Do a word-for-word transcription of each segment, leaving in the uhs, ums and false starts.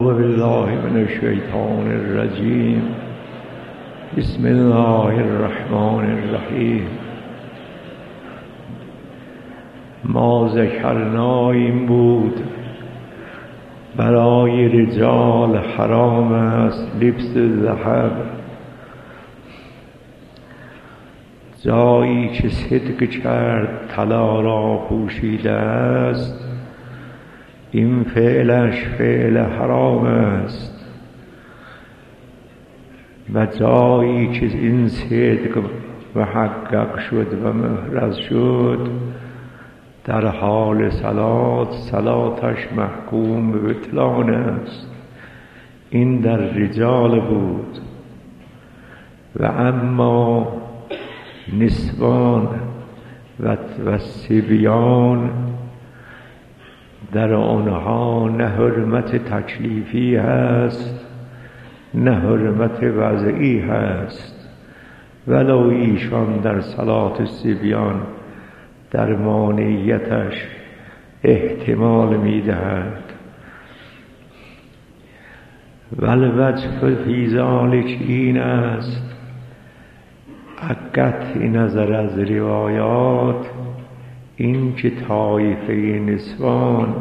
بالله من الشیطان الرجیم. بسم الله الرحمن الرحیم. ما ذکرنا این بود برای رجال حرام است لبس ذهب، جایی که صدق کرد طلا را پوشیده است، این فعلش فعل حرام است. و جایی که این صدق محقق شد و محرز شد، در حال صلات صلاتش محکوم به بطلان است. این در رجال بود. و اما نسوان و صبیان، در آنها نه حرمت تکلیفی هست نه حرمت وضعی هست، ولو ایشان در صلات صبیان در مانعیتش احتمال می‌دهد. والوجه فی ذلک این است، قطع نظر از روایات، این که طایفه نسوان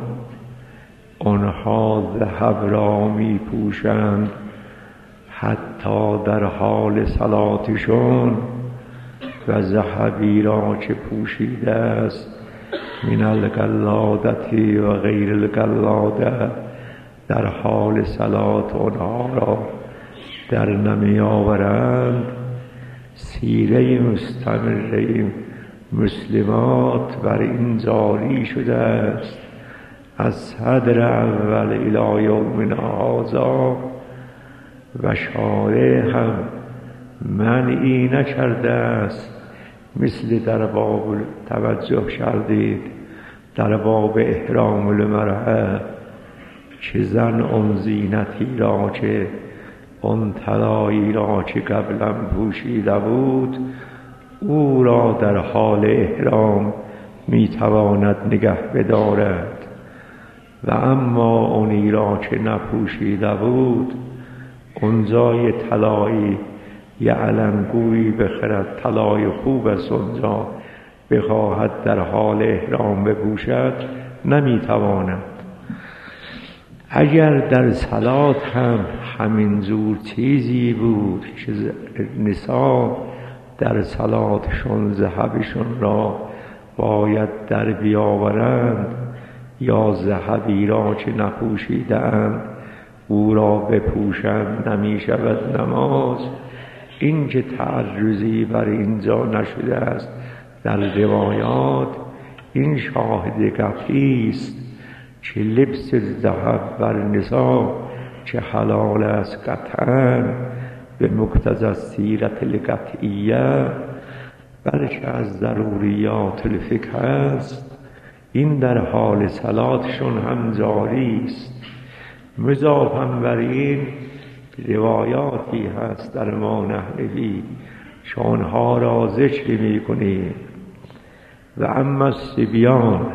آنها ذهب را می پوشند حتی در حال صلاتشون، و ذهبی را که پوشیده است من القلادتی و غیر القلاده در حال صلات آنها را در نمی آورند. سیره مستمره مسلمات بر این جاری شده است از صدر اول الی یومنا هذا، و شارع هم منعی نکرده است. مثل در باب توجه کردید در باب احرام المرأة که زن اون زینتی را که اون طلایی را که قبلا پوشیده بود او را در حال احرام میتواند نگه بدارد، و اما اونی را که نپوشیده بود اونجای طلایی یه علنگویی بخرد، طلای خوب است اونجا، بخواهد در حال احرام بپوشد نمیتواند. اگر در صلات هم همینجور چیزی بود که نساء در صلاتشون ذهبشون را باید در بیاورند، یا ذهبی را که نپوشیدند او را بپوشند، نمی شود نماز. این که تعرضی بر اینجا نشده است در روایات، این شاهد قطعی است که لبس ذهب بر نساء که حلال است قطعاً به مقتضی السیرت القطعیه، بلکه از ضروریات الفقه است. این در حال صلاتشون هم جاری است. مضافاً بر این روایاتی هست در ما نحوی شانها را ذکر می کنیم. و اما الصبیان،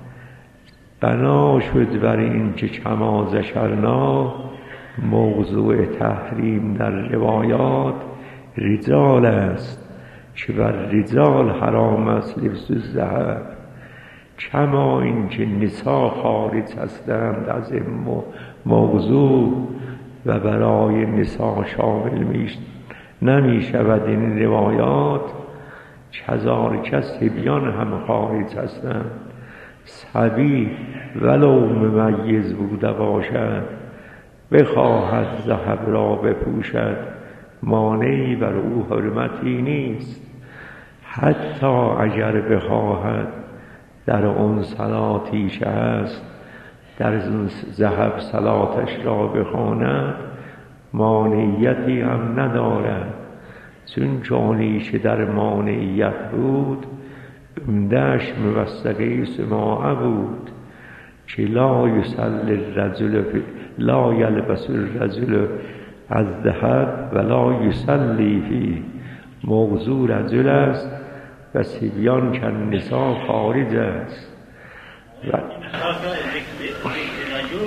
بنا شد بر این که کما ذکرنا موضوع تحریم در روایات رجال است که بر رجال حرام است لبس الذهب، کما این که نساء خارج هستند از این موضوع و برای نساء شامل میش نمی شود این روایات. کذالک صبیان هم خارج هستند. صبی ولو ممیز بوده باشد بخواهد ذهب را بپوشد، مانعی بر او حرمتی نیست. حتی اگر بخواهد در اون صلاتی که هست در ذهب صلاتش را بخواند، مانعیتی هم ندارد، چون چونی که در مانعیت بود عمده‌اش موثقه سماعه بود که لا یصلی الرجل لا یلبس الرجل از ذهب ولا یصلی فی، موضوع رجل است و صبیان کالنساء خارج است. و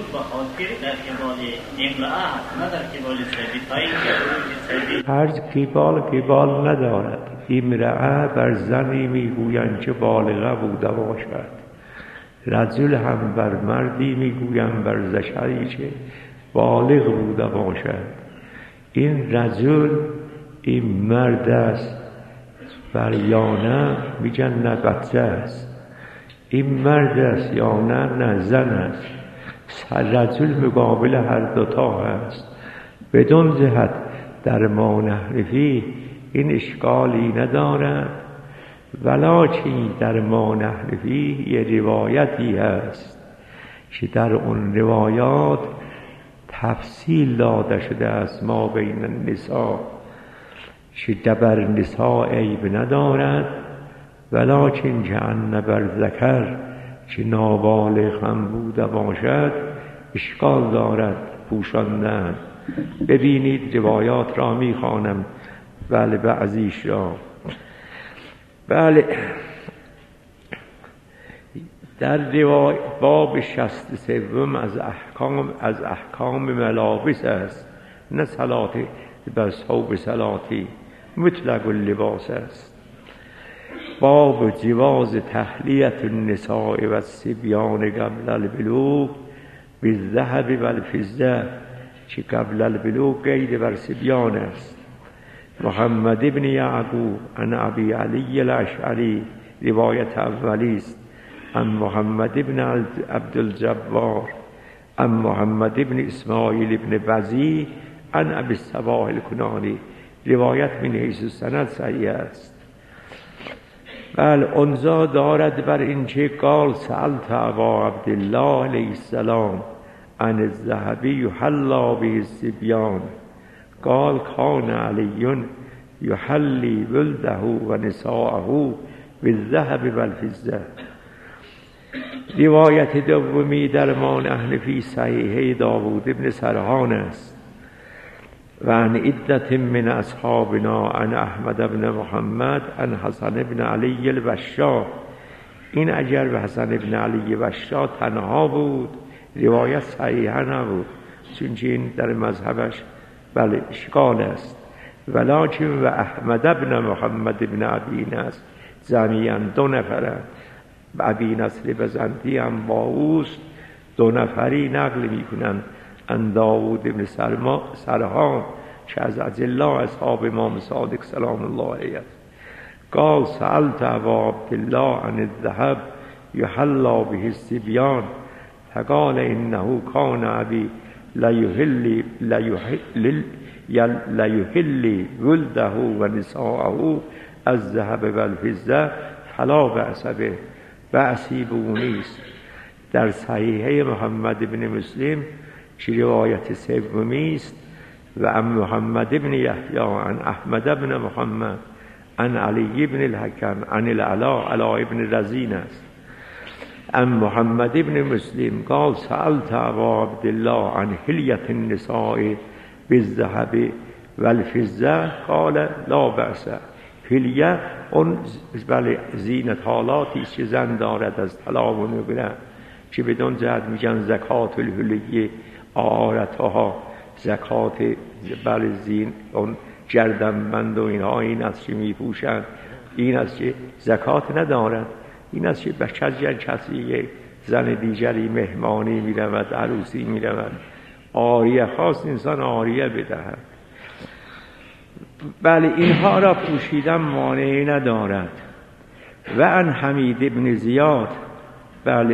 به خاطر در قبال امرأه هست نه در قبال سبی تا این که سبی هرز قبال قبال ندارد. امرأه بر زنی میگویند که بالغه بوده باشد، رجل هم بر مردی میگویند بر ذکری که بالغ بوده باشد. این رجل این مرد است، بر یا نه میگن نه بچه است. این مرد است یا نه نه زن است. رجل مقابل هر دوتا هست. بدون جهت در ما نحرفی این اشکالی ندارد، ولکن در ما نحرفی یه روایتی هست که در اون روایات تفصیل داده شده است ما بین النساء که دبر نساء عیب ندارد، ولکن که ان بر ذکر که نابالغ هم بوده باشد اشکال دارد پوشاندن. ببینید روایات را میخوانم، بله بعضیش را. بله در روایت باب شصت سوم از احکام از احکام ملابس است، نه صلات بر ثوب صلاتی مطلق اللباس است. باب جواز تحلیت النساء و الصبیان قبل البلوغ بالذهب و الفضه که قبل البلوغ قید بر صبیان است. محمد ابن یعقوب عن ابی علی الاشعری روایت اولی است، عن محمد ابن عبدالجبار عن محمد ابن اسماعیل ابن بزی عن ابی الصباح الکنانی روایت من حیث السند صحیح است. بل انزا دارد بر این که قال سألت ابا عبدالله علیه السلام عن الذهب یحلی به الصبیان قال کان علی یحلی ولده و نساءه بالذهب والفضه. روایت دومی در ما نحن فی صحیح داوود ابن سرحان است و عن عدة من اصحابنا عن احمد بن محمد عن حسن بن علی الوشاح. این اگر به حسن بن علی الوشاح تنها بود روایت صحیحه نبود، چون این در مذهبش بله اشکال است. ولکن و احمد بن محمد بن ابی نصر جمیعاً دو نفرند. ابی نصر بزنتی هم با اوست، دو نفری نقل میکنند ان داوود بن سرحان که از اجلا اصحاب امام صادق سلام الله علیه است. قال سألت ابا عبدالله عن الذهب یحلی به الصبیان فقال انه کان ابی لیحلی لیحلی لیحلی ولده و نساءه از ذهب و الفضه فلا بأس به. بأسی به او نیست. در صحیحه محمد بن مسلم که روایت سومی است و عن محمد بن یحیی عن احمد بن محمد عن علی بن الحکم عن العلا علا بن رزین است. عن محمد بن مسلم قال سألت ابا عبدالله عن حلیت النساء بالذهب والفضه قال لا بأس. حلیه اون بله زینت حالاتی که زن دارد از طلا و نقره که بدون جهت میگن زکات الحلیه آرتها، زکات بله زین اون جردنبند و اینها این است که میپوشند، این است که زکات ندارد. این است که بچه کسی زن دیگری مهمانی میرود عروسی میرود آریه خواست انسان آریه بدهد. بله اینها را پوشیدن مانعی ندارد. و عن حمید ابن زیاد بله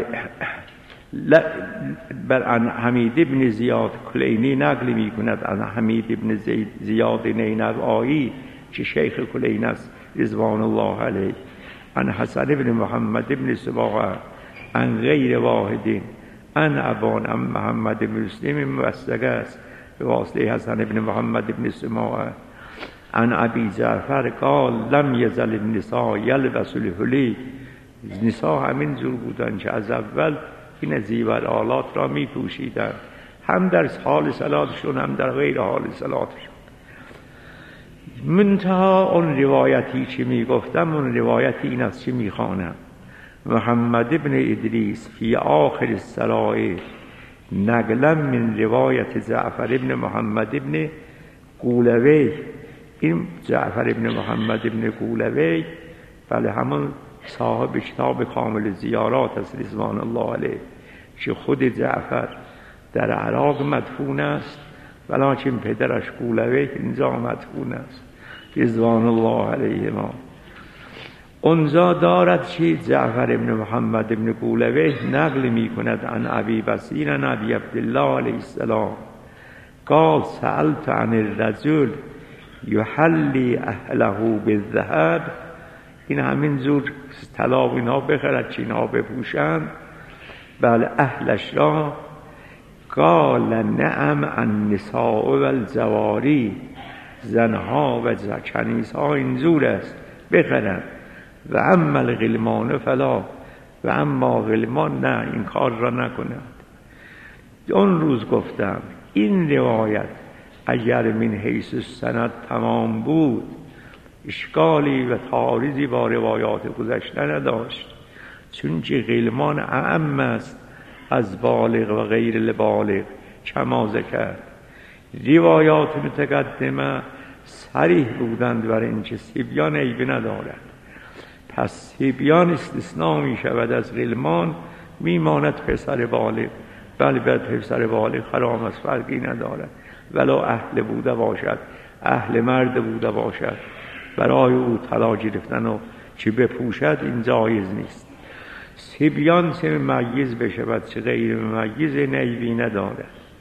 بر عن حمید ابن زیاد کلینی نقل می کند عن حمید ابن زیاد نینوایی که شیخ کلین است رضوان الله علیه عن حسن ابن محمد ابن سباعه عن غیر واحدین عن ابان ام محمد ابن مسلم موثق است به واسطه حسن ابن محمد ابن سباعه عن ابی جعفر قال لم یزل النساء یلبس الحلی. نساء همین جور بودن که از اول این زیور آلات را می پوشیدن، هم در حال صلاتشون هم در غیر حال صلاتشون. منتها اون روایتی که می گفتم اون روایتی این است که می خوانم محمد ابن ادریس فی آخر السرائر نقلا من روایت جعفر ابن محمد ابن قولوی. این جعفر ابن محمد ابن قولوی بله همون صاحب کتاب کامل زیارات است رضوان الله علیه، که خود جعفر در عراق مدفون است ولکن پدرش قولوی اینجا مدفون است رضوان الله علیه. ما اونجا دارد که جعفر ابن محمد ابن قولوی نقل می کند عن ابی بصیر عن ابی عبدالله علیه السلام قال سألت عن الرجل یحلی اهله بالذهب. این همین زور طلا و اینا بخرد که اینا بپوشند بله اهلش را. قال نعم النساء و الجواری، زنها و کنیزها اینجور است بخرند. و اما الغلمان فلا، و اما غلمان نه این کار را نکنند. اون روز گفتم این روایت اگر من حیث السند تمام بود اشکالی و تعارضی با روایات گذشته نداشت، چون که غلمان اعم است از بالغ و غیر البالغ کما ذکر. روایات متقدمه صریح بودند بر اینکه صبیان عیبی ندارد، پس صبیان استثناء می شود از غلمان، میماند پسر بالغ. بله بر پسر بالغ حرام است، فرقی ندارد ولو اهل بوده باشد، اهل مرد بوده باشد، برای او طلا گرفتن و چی بپوشد این جایز نیست. صبیان چه ممیز بشود چه غیر ممیز عیبی ندارد.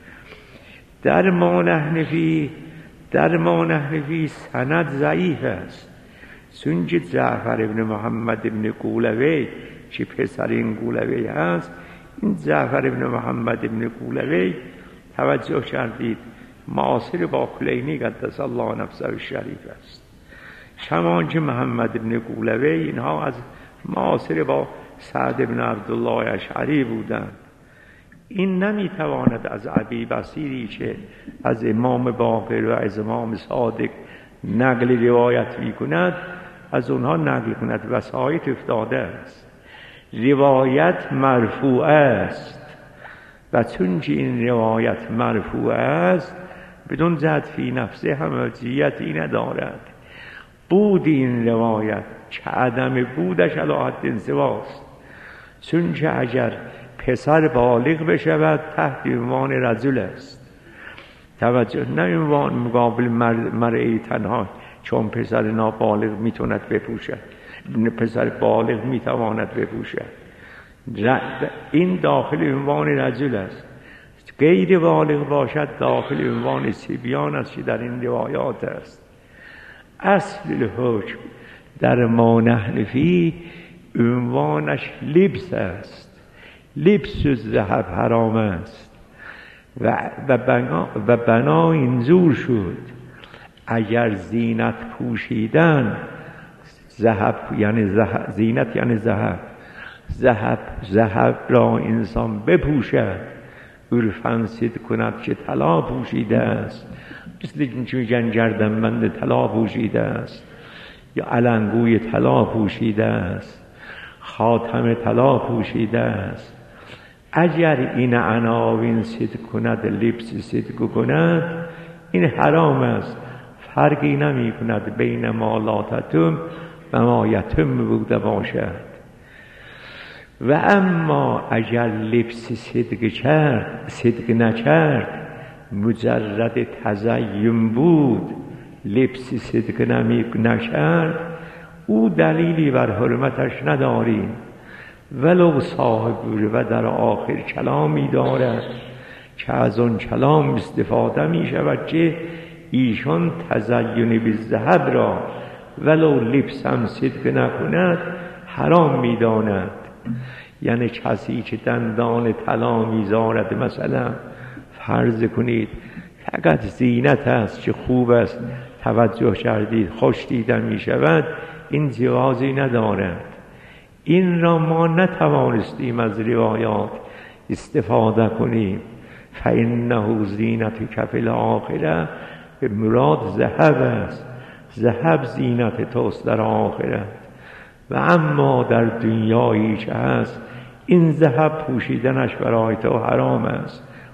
در ما نحنفی در ما نحنفی سند ضعیف است، چون که جعفر ابن محمد ابن قولوی که پسر این قولوی هست، این جعفر ابن محمد ابن قولوی توجه کردید معاصر با کلینی قدس الله نفسه الشریف است، چمان که محمد ابن قولوی اینها از معاصر با سعد ابن عبدالله اشعری بودند. این نمیتواند از ابی بصیری که از امام باقر و از امام صادق نقل روایت می کند از اونها نقل کند، وسایط افتاده است. روایت مرفوع است و چون که این روایت مرفوع است بدون جهت فی نفسه همجیتی ندارد. بود این روایت که عدم بودش علی حد انزواست، چون که اگر پسر بالغ بشود تحت عنوان رجل است. توجه نه عنوان مقابل مرئی تنها، چون پسر نابالغ میتوند بپوشد، پسر بالغ میتواند بپوشد، این داخل عنوان رجل است. غیر بالغ باشد داخل عنوان صبیان است که در این روایات است. اصل الحکم در ما نحنفی عنوانش لبس است، لبس الذهب حرام است و و بنا, و بنا اینجور شد اگر زینت پوشیدن، ذهب یعنی ذهب، زینت یعنی ذهب، ذهب ذهب را انسان بپوشد عرفاً صدق کند که طلا پوشیده است، مثل اینکه میگن گردنبند طلا پوشیده است یا علنگوی طلا پوشیده است، خاتم طلا پوشیده است. اگر این عناوین صدق کند، لبس صدق کند، این حرام است، فرقی نمی کند بین ما لا تتم و ما یتم بوده باشد. و اما اگر لبس صدق کرد صدق نکرد، مجرد تزیین بود، لبس صدق نمی نکرد، او دلیلی بر حرمتش نداریم ولو صاحب و در آخر کلامی دارد که از اون کلام استفاده می شود که ایشان تزیین بالذهب را ولو لبس هم صدق نکند حرام می داند. یعنی کسی که دندان طلا می‌ذارد، مثلا فرض کنید فقط زینت است که خوب است، توجه کردید خوش دیدن می شود، این جوازی ندارد. این را ما نتوانستیم از روایات استفاده کنیم. فإنه زینت کف الاخره، به مراد ذهب است، ذهب زینت توست در آخرت. و اما در دنیایی که هست این ذهب پوشیدنش برای تو حرام است،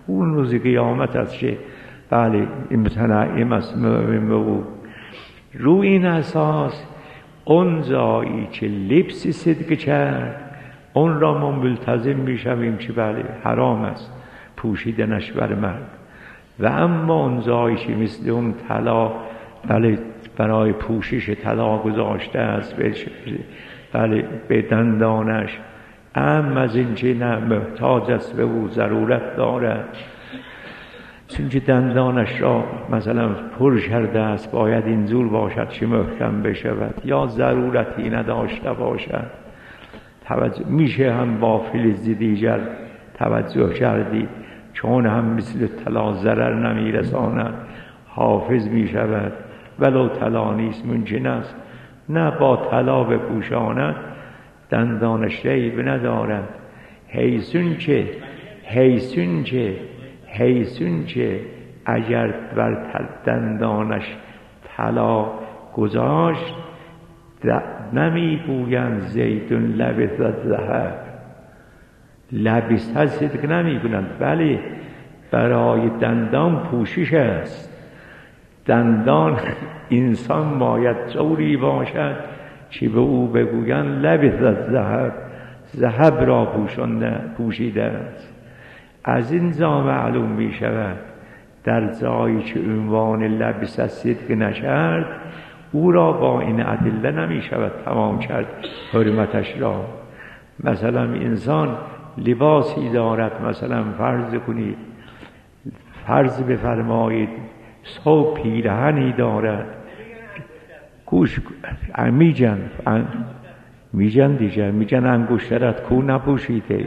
اون روز قیامت است که بله امتنعیم است موعود. رو این اساس اون جایی که لبسی صدق کرد اون را ما ملتزم میشویم که بله حرام است پوشیدنش بر مرد، و اما اون جایی که مثل اون طلا بله برای پوشش طلا گذاشته است بله به دندانش، اما از این که نه محتاج است به او ضرورت دارد چون که دندانش را مثلا پر کرده است باید اینجور باشد که محکم بشود یا ضرورتی نداشته باشد، توجه میشه هم با فلزی دیگر توجه کردید چون هم مثل طلا ضرر نمیرساند حافظ میشود، ولو طلا نیست ممکن است نه با طلا بپوشاند دندانش ریب ندارد، حیثون که حیثون که حیثون که اگر بر دندانش طلا گذاشت نمیگویند زیدون لبس ذهب، لبس صدق نمیگویند، بله برای دندان پوشش است. دندان انسان باید طوری باشد که به او بگویند لبس ذهب، ذهب را پوشانده پوشیده است. از این جا معلوم می شود در جایی که عنوان لبس صدق نکرد او را با این ادله نمی شود تمام کرد حرمتش را. مثلا انسان لباسی دارد، مثلا فرض کنید فرض بفرمایید صبح پیرهنی دارد، گوش میجن میجن دیگه میجن انگشترت کو نپوشیده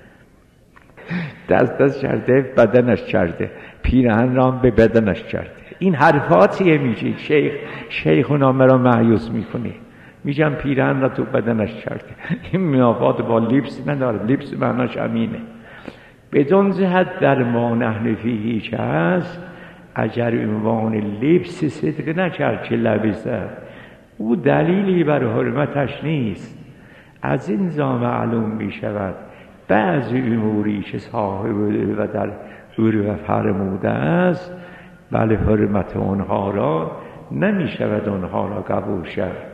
دست دست کرده بدنش کرده پیرهن را به بدنش کرده. این حرفاتیه میگه شیخ شیخونا مرا مایوس میکنه میگم پیرهن را تو بدنش کرده. این منافات با لبس نداره، لبس معناش امینه. بدون جهت در ما نحن فیهی که هست اگر عنوان لبس صدق نکرد که لبسه او دلیلی بر حرمتش نیست. از این جا معلوم می شود بعضی اموری که صاحب و در عرف فرموده است بله حرمت آنها را نمی شود آنها را قبول شد.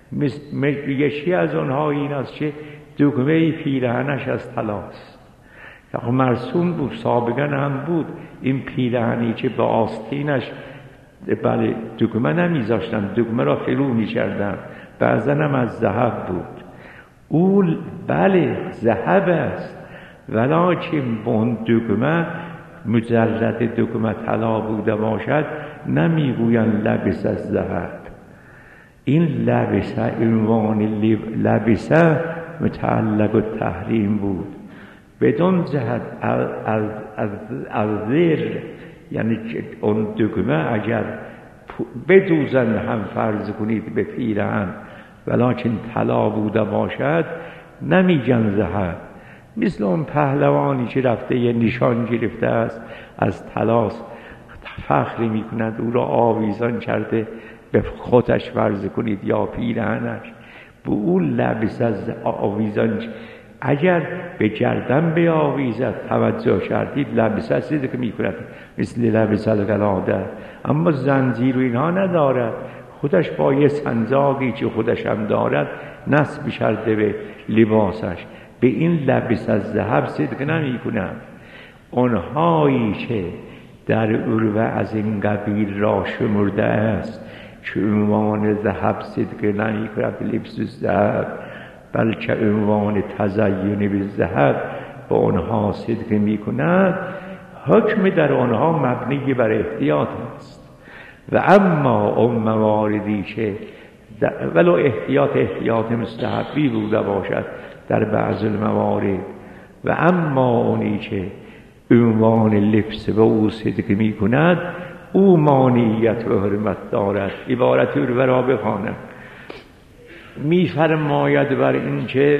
یکی از آنها این است که دگمه پیرهنش از طلاست، یا مرسوم بود سابقا هم بود این پیرهنی که به آستینش بله دگمه نمیذاشتن، دگمه را فرو میکردن، بعضا هم از ذهب بود. او بله ذهب است ولیکن اون دگمه مجرد دگمه طلا بوده باشد نمیگویند لبس از ذهب. این لبسه عنوان لبسه متعلق التحریم بود بدون جهت از زیر، یعنی اون دگمه اگر بدوزن هم فرض کنید به پیرهن ولیکن طلا بوده باشد نمیگن ذهب. مثل اون پهلوانی که رفته یه نشان گرفته است از طلاست فخری میکند او را آویزان کرده به خودش فرض کنید یا پیرهنش به اون لبس از آویزان اگر به گردن بیاویزد توجه کردید لبس هستید که میکند مثل لبس القلاده، اما زنجیر و اینها ندارد، خودش با یه سنجاقی که خودش هم دارد نصب کرده به لباسش. به این لبس از ذهب صدق نمی کنند. آنهایی که در عرف از این قبیل را شمرده است که عنوان ذهب صدق نمی کند لبس ذهب بلکه عنوان تزیین به ذهب با آنها صدق می کند، حکم در آنها مبنی بر احتیاط است. و اما اون مواردی که ولو احتیاط احتیاط مستحبی بوده باشد در بعض الموارد، و اما اونی که عنوان لبس به او صدق می کند او مانعیت و حرمت دارد. عبارتی رو برا بخوانم می فرماید بر این که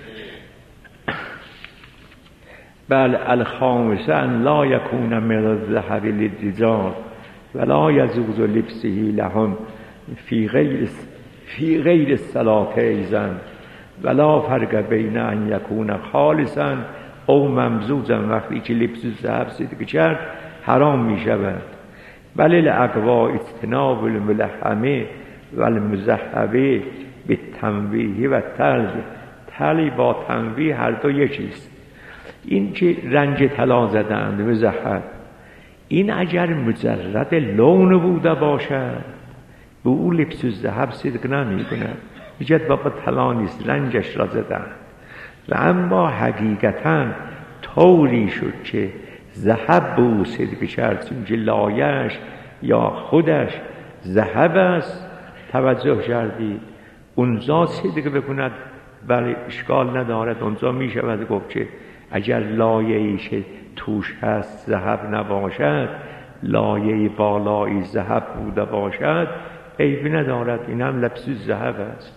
بل الخامسه ان لا یکون من الذهب للرجال ولا یجوز لبسه لهم فی غیر فی غیر الصلاة ایضا ولا فرق بین ان یکون خالصا او ممزوزا وقتی که لبس الذهب صدقه کرد حرام می شود. بل الاقوا اجتناب الملحمه و المذهبه به تنویه و تلج. تلی با تنویه هر دو یکیست. این که رنج طلا زدند مذهب، این اگر مجرد لون بوده باشد به او لبس الذهب صدق نمی کند، میگه بابا طلا نیست رنجش را زدند. و اما حقیقتا طوری شد که ذهب به او صدق کرد چون لایش یا خودش ذهب است. توجه کردید اونجا صدق بکند بله اشکال ندارد، اونجا می شود گفت که اگر لایه‌ای که توش هست ذهب نباشد، لایه بالایی ذهب بوده باشد عیبی ندارد، این هم لبس ذهب است.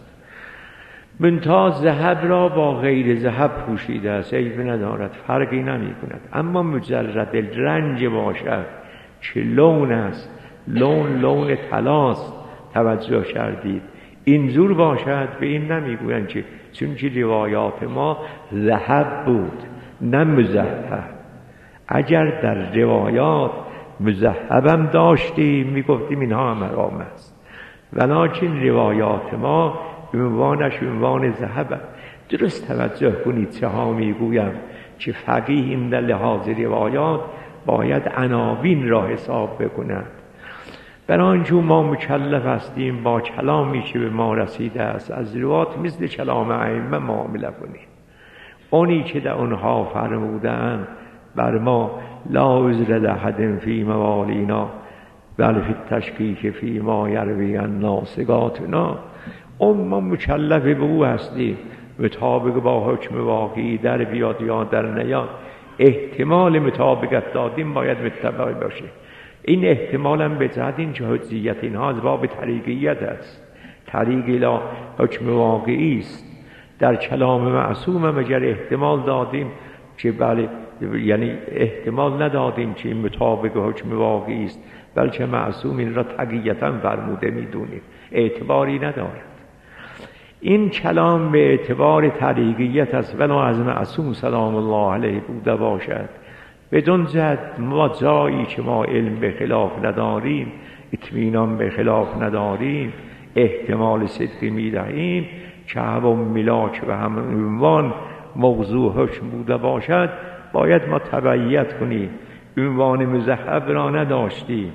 منتها ذهب را با غیر ذهب پوشیده است، عیبی ندارد، فرقی نمی کند. اما مجرد رنج باشد که لون است، لون لون طلاست، توجه کردید اینجور باشد به این نمیگویند که چون که روایات ما ذهب بود نه مذهب. اگر در روایات مذهبم داشتیم میگفتیم اینها هم حرام است، ولکن روایات ما عنوانش عنوان ذهب. درست توجه کنید چه ها میگویم که فقیه این در لحاظ روایات باید عناوین را حساب بکند. برای ما مکلف هستیم با کلامی که به ما رسیده است از روایات مثل کلام ائمه معامله کنیم. اونی که در اونها فرمودند بر ما لا عذر لأحد فی موالینا بل فی التشکیک فی ما یروی الناسگاتنا، اون ما مکلف به او هستیم مطابق با حکم واقعی در بیاد یا در نیاد. احتمال مطابقت دادیم باید متبع باشه. این احتمال هم به جهت این که حجیت اینها از باب طریقیت است، طریق الی حکم واقعی است. در کلام معصوم هم اگر احتمال دادیم که بله، یعنی احتمال ندادیم که این مطابق حکم واقعی است، بلکه معصوم این را تقییتا فرموده میدونیم، اعتباری ندارد. این کلام به اعتبار طریقیت است ولو از معصوم سلام الله علیه بوده باشد. بدون جهت ما جایی که ما علم به خلاف نداریم، اطمینان به خلاف نداریم، احتمال صدقی میدهیم که همون ملاک و همون عنوان موضوع حکم بوده باشد، باید ما تبعیت کنیم. عنوان مذهب را نداشتیم.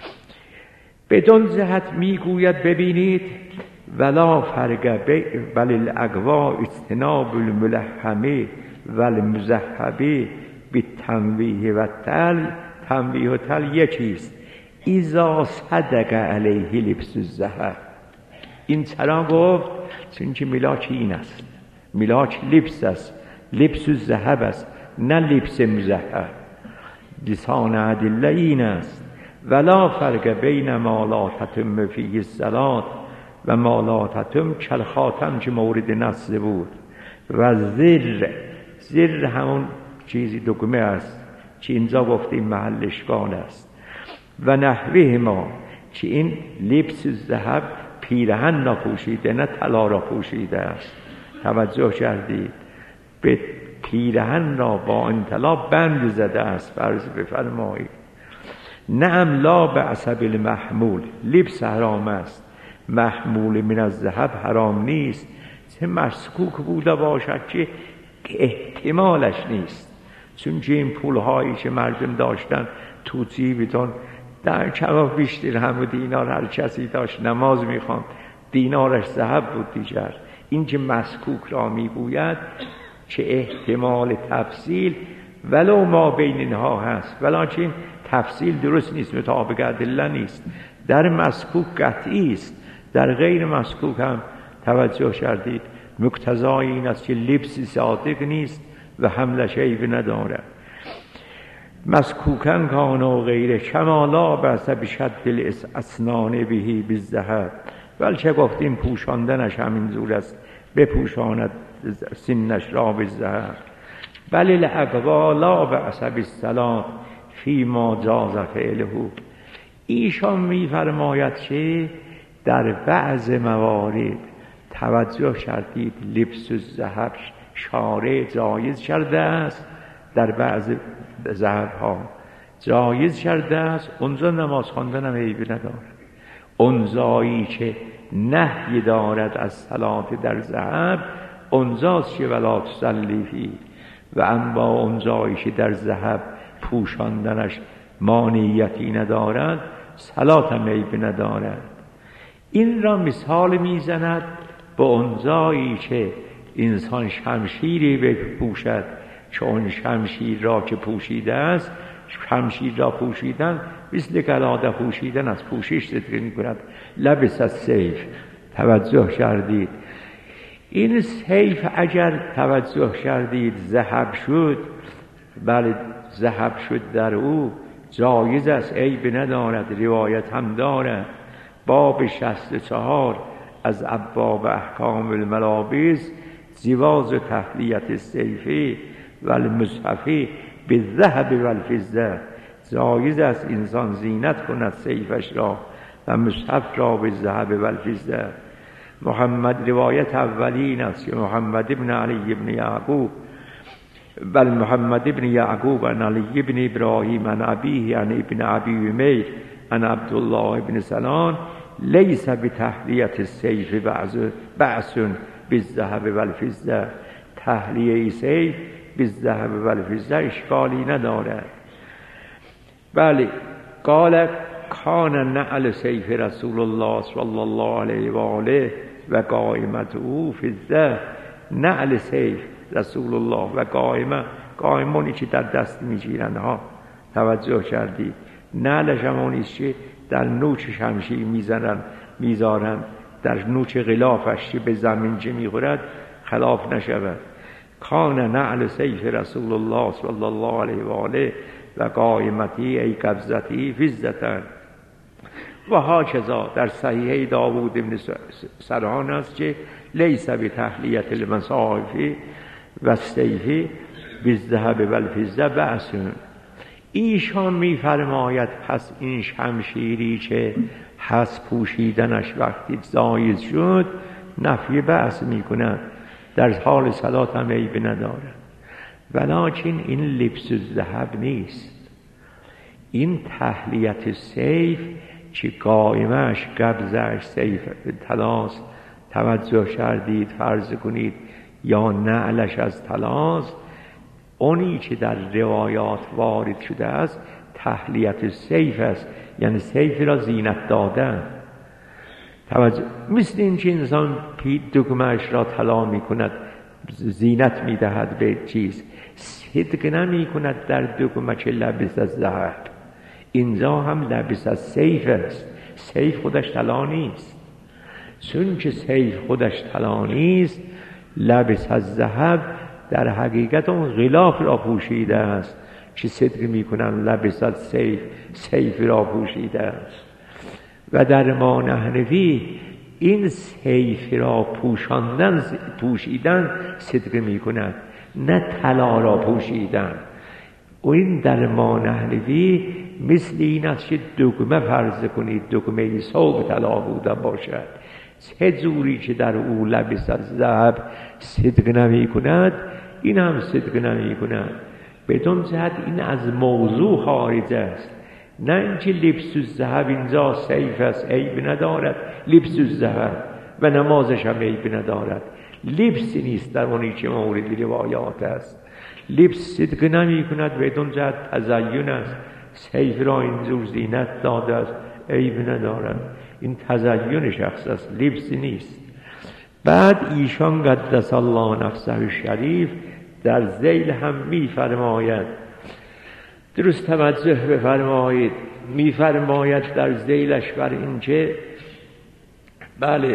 بدون جهت میگوید ببینید ولا فرق بل الاقوا اجتناب الملحمه و المذهبه بالتنویه و تل. تنویه و تل یکیست. اذا صدق علیه لبس الذهب. این چرا گفت؟ چون که ملاک این است، ملاک لبس است، لبس الذهب است نه لبس مذهب. لسان ادله این است ولا فرق بین ما لا تتم فیه الصلاة و ما لا تتم کالخاتم که مورد نص بود. و زر، زر همون چیزی دگمه است که اینجا گفتیم محل اشکال است. و نحوه ما که این لبس الذهب پیرهن را پوشیده نه طلا را پوشیده است. توجه کردید به پیرهن را با انطلا بند زده است فرض بفرمایید. نعم لا به عصب المحمول، لبس حرام است، محمول من الذهب حرام نیست. چه مسکوک بوده باشد که احتمالش نیست، چون که این پولهایی که مردم داشتن تو جیبتون در کباب بیشتر همه دینار هر کسی داشت نماز میخوان دینارش ذهب بود دیگر. این که مسکوک را میگوید که احتمال تفصیل ولو ما بین اینها هست، ولکن تفصیل درست نیست، مطابق ادله نیست. در مسکوک قطعی است، در غیر مسکوک هم توجه کردید مقتضای این است که لبسی صادق نیست و حملش عیب ندارد. مسکوکن کان و غیره کمالا بس بشد الاسنان بهی بالذهب. بلکه گفتیم پوشاندنش همین زور است، بپوشاند سینش را بالذهب. بل الاقوا لا بأس بالصلاة فی ما جاز فعله. ایشان میفرماید که در بعض موارد توجه کردید لبس الذهب شارع جایز کرده است در بعض ذهب‌ها جایز کرده است، اونجا نماز خواندن هم عیبی نداره. اونجایی که نهی دارد از صلات در ذهب اونجاست که ولا تصلی فیه، و اما اونجایی که در ذهب پوشاندنش مانعیتی ندارد صلات هم عیبی ندارد. این را مثال میزند با اونجایی که انسان شمشیری بپوشد که اون شمشیر را که پوشیده است، شمشیر را پوشیدن مثل گلاده پوشیدن از پوشش ذکر می‌کند. لبس السیف، توجه کردید این سیف اگر توجه کردید ذهب شد، بله ذهب شد در او، جایز است، عیب ندارد. روایت هم دارد باب شصت و چهار از ابواب احکام الملابس، جواز تحلیت السیف و المصحف بالذهب و الفضه، جایز است انسان زینت کند سیفش را و مصحف را به ذهب و الفضه. محمد روایت اولین است که محمد ابن علی ابن یعقوب بل محمد ابن یعقوب عن علی ابن ابراهیم عن ابیه عن ابن ابی امیر عن عبدالله ابن سلام لیس بتحلیت السیف بأس بالذهب و الفضه، تحلیه سیف بالذهب و الفضه اشکالی ندارد. بله قال کان نعل سیف رسول الله صلی الله علیه و آله و قائمته فضه، نعل سیف رسول الله و قائمه، قائمونی که در دست میگیرن ها، توجه کردید نعلش همونیست که در نوچ شمشیر میزنن میذارن، در نوچ غلافش که به زمین چه میخورد خلاف نشود. کان نعل سیف رسول الله صلی الله علیه و آله و قائمتی ای قبضتی فضتن. و هاکذا در صحیح داوود ابن سرحان است که لیس بتحلیت المصاحف و السیف بالذهب و الفضه بأس. ایشان میفرماید پس این شمشیری که هست پوشیدنش وقتی جایز شد نفی بأس میکند، در حال صلات هم عیب ندارد. ولکن این لبس الذهب نیست، این تحلیت سیف که قائمش قبضش سیف طلاست، توجه کردید فرض کنید یا نعلش از طلاست، اونی که در روایات وارد شده است تحلیت سیف است، یعنی سیف را زینت دادن. توجه مثل این که انسان دکمه‌اش را طلا می کند زینت می دهد به چیز، صدق نمی کند در دکمه که لبس از ذهب، اینجا هم لبس از سیف است. سیف خودش طلا نیست، چون که سیف خودش طلا نیست لبس از ذهب در حقیقت اون غلاف را پوشیده است که صدق می کنن لبس از سیف، سیف را پوشیده است. و در ما نحنفی این سیف را پوشاندن پوشیدن صدق می کند، نه طلا را پوشیدن. و این در ما نحنفی مثل این است که دکمه فرض کنید دکمه ثوب طلا بوده باشد، چه جوری که در او لبس از ذهب صدق نمی کند این هم صدق نمی کند. بدون جهت این از موضوع خارج است، نه اینکه لبس الذهب اینجا سیف است عیب ندارد، لبس الذهب و نمازش هم عیب ندارد. لبس نیست در اونی که مورد روایات است، لبس صدق نمی کند، بدون جهت تزیین است. سیف را اینجور زینت داده است عیب ندارد، این تزیین شخص است، لبس نیست. بعد ایشان قدس الله نفسه شریف در ذیل هم می فرماید، درست توجه بفرمایید، می فرماید در ذیلش بر اینکه بله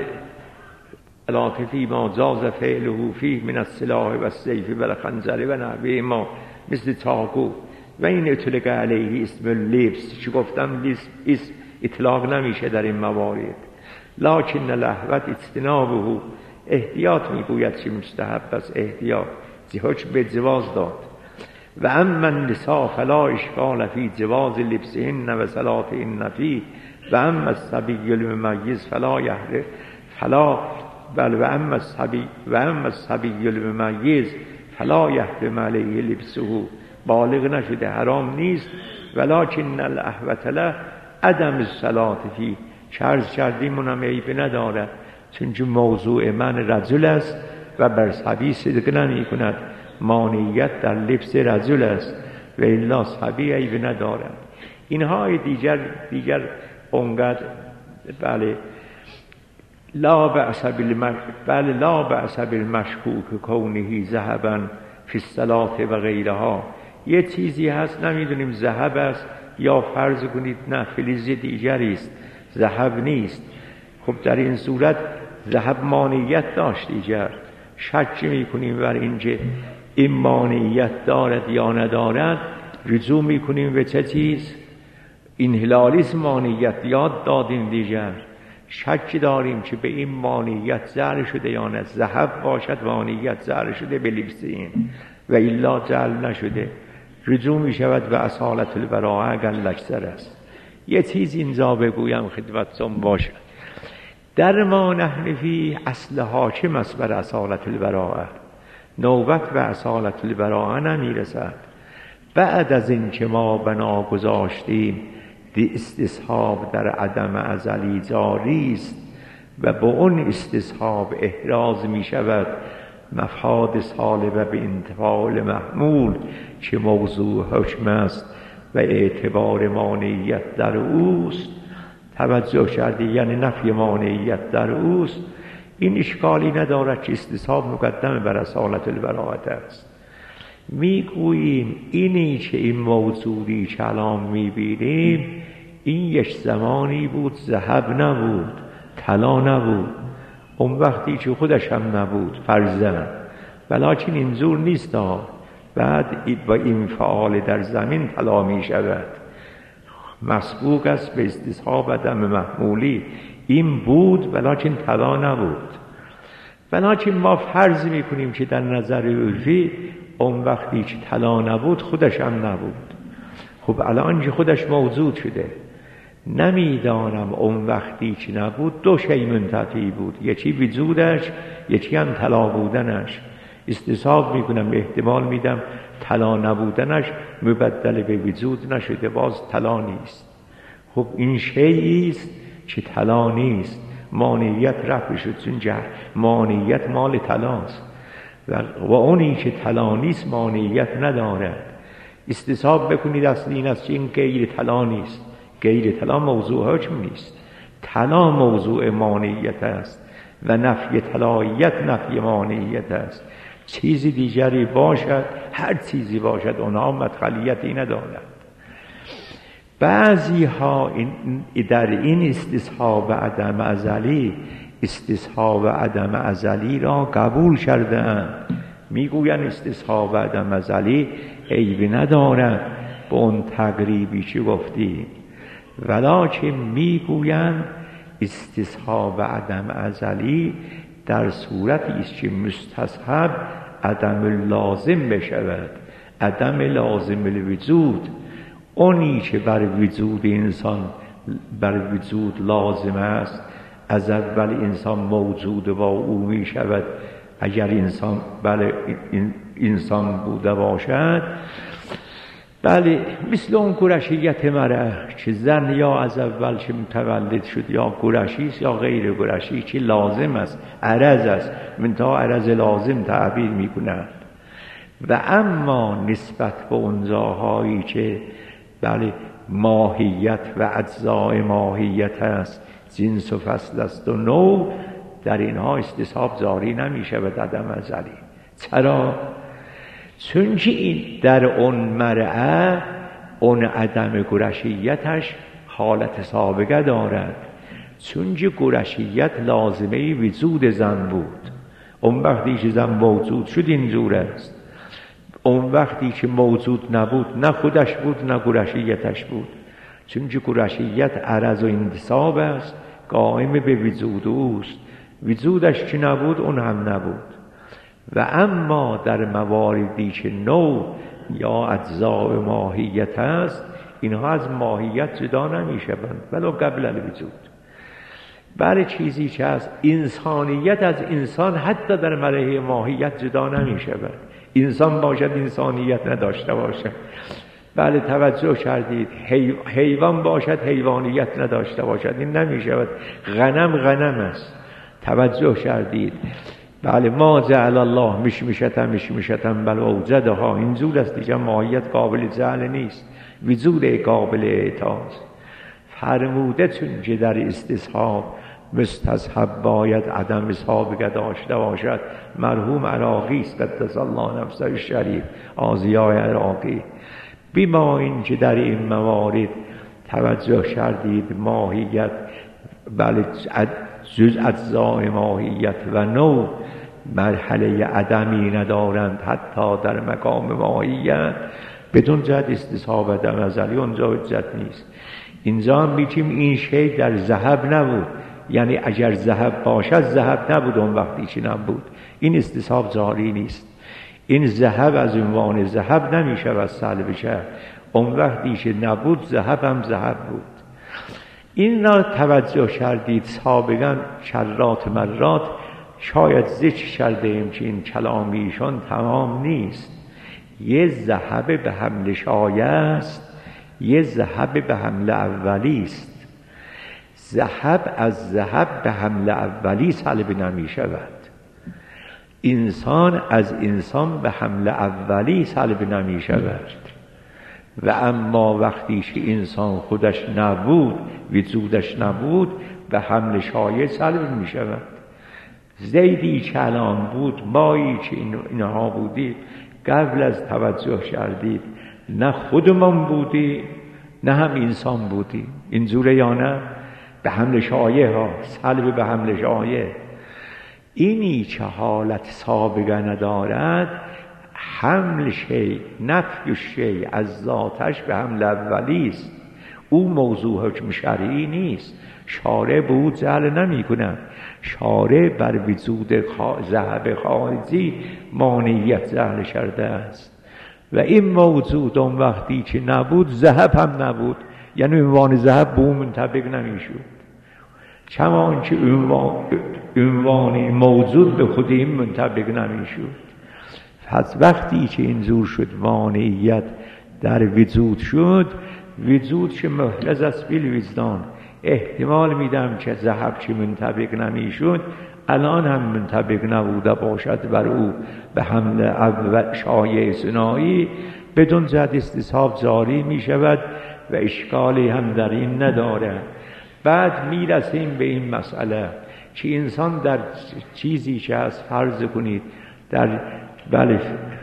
علاقتی ما جاز فعله فیه من السلاح و السیف و الخنجر و نحوه ما مثل چاقو و این اطلق علیه اسم اللبس، چی گفتم اسم اطلاق نمیشه در این موارد. لکن لهوت اجتنابه، احتیاط میگوید چی مستحب است، احتیاط زیهاش به جواز داد. و اما النساء فلا اشکال فی جواز لبسهن و صلاتهن فیه، و اما الصبی الممیز فلا یحرم فلا بل و اما الصبی و اما الصبی الممیز فلا یحرم علیه لبسه بالغ نشده حرام نیست. ولکن الاحوط له عدم الصلاة فی، چرز کردیم اونم عیب ندارد، چون موضوع من رجل است و بر صبی صدق نمی کند، مانعیت در لبس رجل است و الا صبی عیب ندارد. اینهای دیگر دیگر اونقدر بله لا بأس بالمش بله لا بأس بالمشکوک کونه ذهبا فی الصلاة و غیرها. یه چیزی هست نمیدونیم ذهب است یا فرض کنید نه فلز دیگری است، ذهب نیست. خب در این صورت ذهب مانعیت داشت دیگر، شک میکنیم بر اینکه این مانعیت دارد یا ندارد، رجوع میکنیم به چه چیز؟ انحلالیسم مانعیت یاد دادیم دیگر، شک داریم که به این مانعیت ظاهر شده یا نه. ذهب باشد مانعیت ظاهر شده به لبس این و الا جعل نشده، رجوع می شود به اصالت البراءه اگر لکسر است. یه چیز اینجا بگویم خدمتتون باشد، در ما نحن فی اصل حاکم است بر اصالت البراءه، نوبت به اصالت البراءه نمی رسد. بعد از این که ما بنا گذاشتیم دی استصحاب در عدم ازلی جاری است و با اون استصحاب احراز می شود مفاد سالبه به انتفاع محمول که موضوع حکم است و اعتبار مانعیت در اوست. توجه کردی یعنی نفی مانعیت در اوست. این اشکالی ندارد که استصحاب مقدم بر اصالت البراءه است. میگوییم اینی که این موجودی که الان میبینیم این یک زمانی بود ذهب نبود، طلا نبود، اون وقتی که خودش هم نبود فرزن، ولیکن اینجور نیست. بعد با این فعال در زمین طلا می شود، مسبوق است به استصحاب عدم محمولی. این بود ولیکن طلا نبود. ولیکن ما فرض می کنیم که در نظر عرفی اون وقتی که طلا نبود خودش هم نبود. خب الان که خودش موجود شده، نمیدانم اون وقتی که نبود دو شی منتفی بود، یکی وجودش یکی هم طلا بودنش. استصحاب میکنم احتمال میدم طلا نبودنش مبدل به وجود نشده، باز طلا نیست. خب این شیئی است که طلا نیست، مانعیت رفع شد، چون مانعیت مال طلاست و اونی که طلا نیست مانعیت ندارد. استصحاب بکنید اصل این است که این غیر طلا نیست، غیر طلا موضوع حکم نیست، طلا موضوع مانعیت است و نفی طلاییت نفی مانعیت است. چیزی دیگری باشد، هر چیزی باشد، اونها مدخلیتی ندارد. بعضی ها در این استصحاب عدم ازلی استصحاب عدم ازلی را قبول کرده اند، میگوین استصحاب عدم ازلی عیبی ندارد به اون تقریبی که گفتیم، ولیکن میگویند استصحاب عدم ازلی در صورتی است که مستصحب عدم لازم بشود، عدم لازم الوجود. اونی که بر وجود انسان بر وجود لازم است از اول انسان موجود با او می شود اگر انسان بله انسان بوده باشد. بله مثل اون قرشیت مرأة که زن یا از اول که متولد شد یا قرشی است یا غیر قرشی که لازم است، عرض است، منتها عرض لازم تعبیر می کند. و اما نسبت به اون جاهایی که بله ماهیت و اجزای ماهیت است، جنس و فصل است و نوع، در اینها استصحاب جاری نمی شود عدم ازلی. چرا؟ چون که این در اون مرأة اون عدم قرشیتش حالت سابقه دارد، چون که قرشیت لازمه وجود زن بود. اون وقتی که زن موجود شد اینجور است، اون وقتی که موجود نبود نه خودش بود نه قرشیتش بود، چون که قرشیت عرض و انتصاب است، قائم به وجود اوست، وجودش که نبود اون هم نبود. و اما در مواردی که نوع یا اجزاء ماهیت است، اینها از ماهیت جدا نمی شوند ولو قبل الوجود. برای چیزی که از انسانیت از انسان حتی در مرحله ماهیت جدا نمی شود. انسان باشد انسانیت نداشته باشد. بله توجه کردید، حیوان باشد حیوانیت نداشته باشد، این نمیشود. غنم غنم است. توجه کردید. بله ما جعل الله مشمشتم مشمشتم بل اوجدها، اینجور است دیگه، ماهیت قابل جعل نیست، وجود قابل اعطاست. فرموده چون که در استصحاب مستصحب باید عدم سابقه داشته باشد. مرحوم عراقی است قدس الله نفسه الشریف، آزیای عراقی. بیما این که در این موارد توجه کردید ماهیت، بله جز اجزای ماهیت و نوع مرحله عدمی ندارند، حتی در مقام ماهیت بدون جد استصحاب عدم ازلی اونجا حجت نیست. اینجا هم میگیم این شی در ذهب نبود، یعنی اگر ذهب باشد ذهب نبود اون وقتی که نبود، این استصحاب جاری نیست. این ذهب از عنوان ذهب نمیشه و سلب شه، اون وقتی که نبود ذهب هم ذهب بود. این را توجه کردید سابقا شرات مرات شاید ذکر کرده ایم که این کلامیشان تمام نیست. یه ذهب به حمل شایع است، یه ذهب به حمل اولی است. ذهب از ذهب به حمل اولی سلب نمی شود، انسان از انسان به حمل اولی سلب نمی شود. و اما وقتی که انسان خودش نبود، وجودش نبود، به حمل شایع سلب می شود. زیدی که الان بود، مایی که اینها بودی، قبل از توجه کردید نه خودمان بودی نه هم انسان بودی. اینجوره یا نه؟ به حمل شایع ها، سلب به حمل شایع. اینی که حالت سابقه ندارد، حمل شی نفی شی از ذاتش به حمل اولی است. او موضوع حکم شرعی نیست، شارع به او جعل نمی کند. شارع بر وجود ذهب خارجی مانعیت جعل کرده است و این موجود اون وقتی که نبود ذهب هم نبود، یعنی عنوان ذهب به اون منطبق نمی شود. چمان که عنوان موجود به خود این منطبق نمی شود. پس وقتی که اینجور شد مانعیت در وجود شد، وجود که محرز است بیل وجدان، احتمال میدم که ذهب که منطبق نمی شد الان هم منطبق نبوده باشد بر او به حمل اول شایع صناعی، بدون جد استصحاب جاری می شود و اشکالی هم در این نداره. بعد میرسیم به این مسئله که انسان در چیزی که از فرض کنید در بله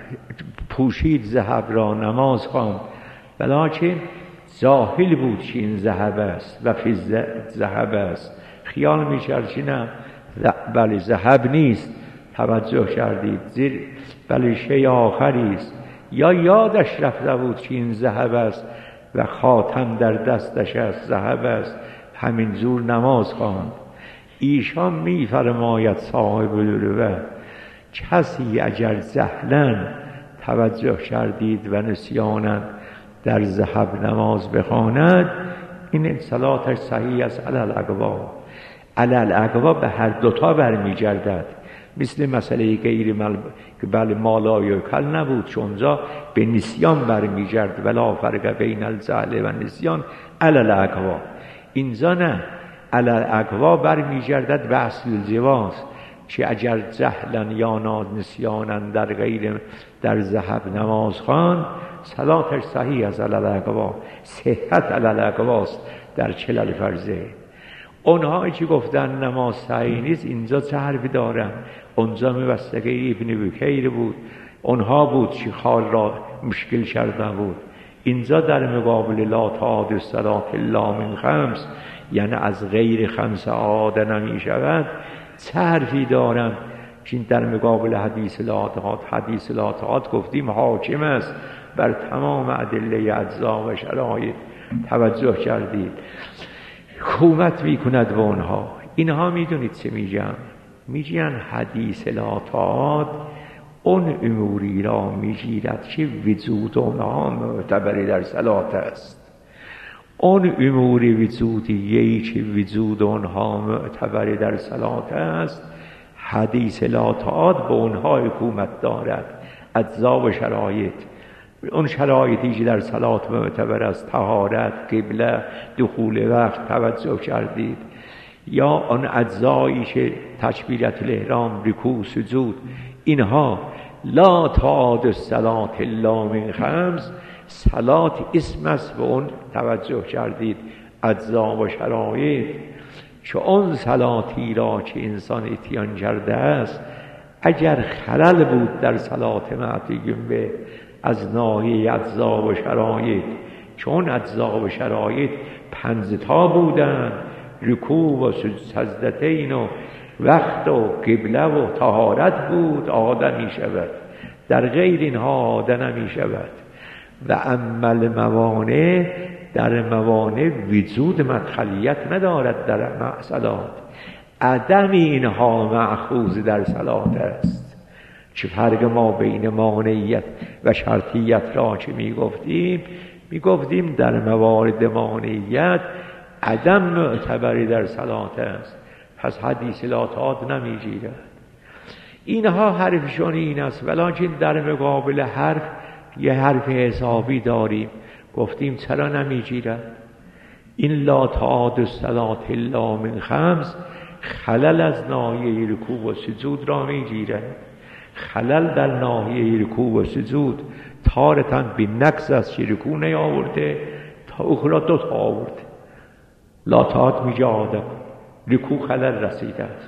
پوشید ذهب را نماز خواند، ولیکن جاهل بود که این ذهب است و فی ذهب است، خیال می‌کرد که نه بله ذهب نیست. توجه کردید زیر بله شی آخری است، یا یادش رفته بود که این ذهب است و خاتم در دستش است ذهب است، همین جور نماز خواند. ایشان می‌فرماید صاحب الروه، کسی اگر جهلاً توجه کردید و نسیاناً در ذهب نماز بخواند، این صلاتش صحیح است علی الاقوا. علی الاقوا به هر دوتا برمیگردد. مثل مسئله غیر مل... که بله مالا یکل نبود، چونجا به نسیان برمیگرد، ولا فرق بین الجهل و نسیان علی الاقوا. اینجا نه، علی الاقوا برمیگردد به اصل الجواز، که اگر جهلا یا نسیانا در غیر در ذهب نماز خوان، صلاتش صحیح از علی الاقوا، صحت علی الاقواست در چلل فرضه. اونهایی که گفتن نماز صحیح نیست اینجا چه حرفی دارن؟ اونجا میبستگی ابن بکیر بود، اونها بود که حال را مشکل کرده بود. اینجا در مقابل لا تعاد الصلاة الا من خمس، یعنی از غیر خمس عاده نمی شود، چه حرفی دارن که در مقابل حدیث لا تعاد؟ حدیث لا تعاد گفتیم حاکم است بر تمام ادله اجزا و شرایط. توجه کردید حکومت میکند به اونها. اینها میدونید چه میگن؟ میگن حدیث لا تعاد اون اموری را میگیرد که وجود اونها معتبر در صلات است. اون اموری وجودیهی که وجود اونها معتبر در صلات است، حدیث لا تعاد به اونها حکومت دارد. اجزا و شرایط، اون شرایطی که در صلات معتبر است، طهارت، قبله، دخول وقت توجه کردید، یا آن اجزایی که تکبیرت الاحرام، رکوع، سجود، اینها لا تعاد الصلاة الا من خمس، صلات اسم است به اون توجه کردید، اجزا و شرایط. که اون صلاتی را که انسان اتیان کرده است اگر خلل بود در صلات معتیم به از ناحیه اجزا و شرایط، چون اجزا و شرایط پنجتا بودن، رکوع و سجدتین و وقت و قبله و طهارت بود، عاده می شود. در غیر اینها عاده نمی شود. و عمل موانع، در موانع وجود مدخلیت ندارد در صلات، عدم اینها مأخوذ در صلات است. چه فرق ما بین مانعیت و شرطیت را که می گفتیم می گفتیم در موارد مانعیت عدم معتبری در صلات است، پس حدیث لا تعاد نمی گیرد. اینها حرفشون این است، ولیکن در مقابل حرف یه حرف حسابی داریم. گفتیم چرا نمی گیرد؟ این لا تعاد الصلاة الا من خمس خلل از ناحیه رکوع و سجود را می گیرد. خلل در ناحیه رکوع و سجود تارتاً بی نقص است که رکوع نیاورده، تا اخرى دو تا آورده. لا تعاد میگه آدم رکوع خلل رسیده است.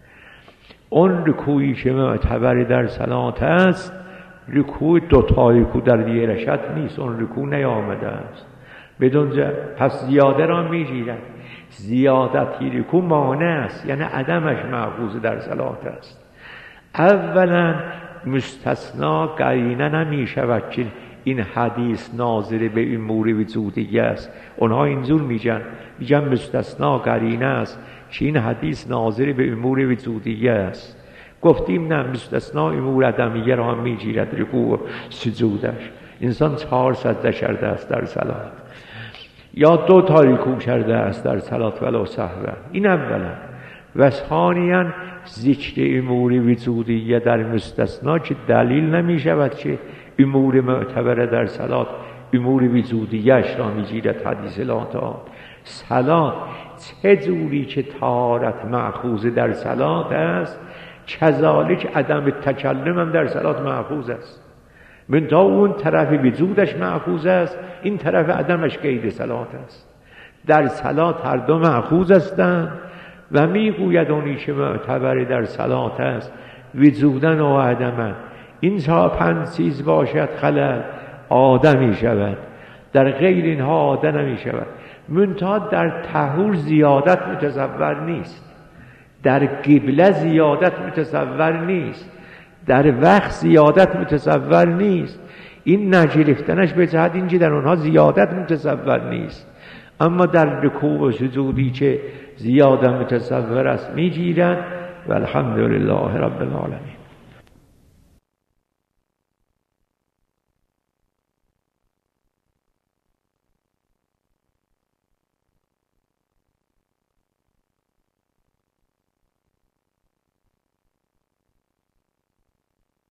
اون رکوعی که معتبر در صلات است رکوع دو تا رکوع در دیگه رشد نیست، اون رکوع نیامده است بدون جا. پس زیاده را میگیرد. زیادتی رکوع مانع است، یعنی عدمش مأخوذ در صلات است. اولا مستثنا قرینه نمی شود که این حدیث ناظر به امور وجودیه است. اونها اینجور میگن میگن مستثنا قرینه است که این حدیث ناظر به امور وجودیه است. گفتیم نه، مستثنا امور عدمیه را هم میگیرد. رکوع و سجودش انسان چهار سجده کرده است در صلات، یا دو تا رکوع کرده است در صلات ولو سهوا. این اولا. و ثانیاً ذکر امور وجودیه در مستثنا که دلیل نمی شود که امور معتبره در صلات امور وجودیه‌اش را میگیرد حدیث لا تعاد. صلات چه جوری که طهارت مأخوذ در صلات است، کذالک عدم تکلم هم در صلات مأخوذ است. من تا اون طرف وجودش مأخوذ است، این طرف عدمش قید صلات است. در صلات هر دو مأخوذ هستند و میگوید اونی که معتبر در صلات است وجودن و عدمن. این تا پنج چیز باشد خلل عاده می شود، در غیر اینها عاده نمی شود. منتها در طهور زیادت متصور نیست، در قبله زیادت متصور نیست، در وقت زیادت متصور نیست. این نگرفتنش به جهت اینکه در اونها زیادت متصور نیست، اما در رکوع و سجودی که زیاده متصور است میگیرند. و الحمدلله رب العالمین.